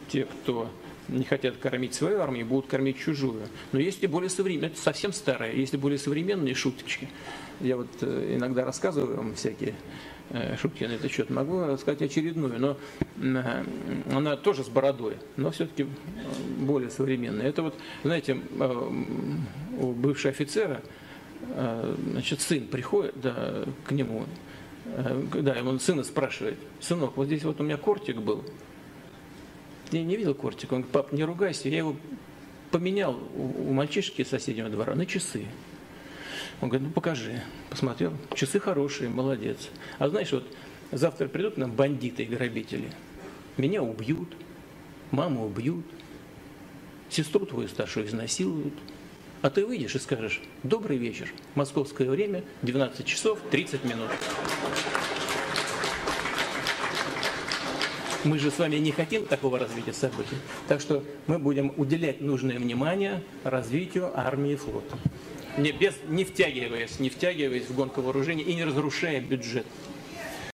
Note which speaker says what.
Speaker 1: те, кто не хотят кормить свою армию, будут кормить чужую. Но есть и более современные, это совсем старое, есть и более современные шуточки. Я вот иногда рассказываю вам всякие шутки на этот счет. Могу рассказать очередную, но она тоже с бородой, но все-таки более современная. Это вот, знаете, у бывшего офицера, значит, сын приходит к нему, да, ему сына спрашивает: сынок, вот здесь вот у меня кортик был. Я не видел кортик. Он говорит: пап, не ругайся, я его поменял у мальчишки из соседнего двора на часы. Он говорит: ну покажи. Посмотрел, часы хорошие, молодец. А знаешь, вот завтра придут к нам бандиты и грабители. Меня убьют, маму убьют, сестру твою старшую изнасилуют. А ты выйдешь и скажешь: добрый вечер, московское время, 12 часов 30 минут. Мы же с вами не хотим такого развития событий. Так что мы будем уделять нужное внимание развитию армии и флота. Не втягиваясь в гонку вооружений и не разрушая бюджет.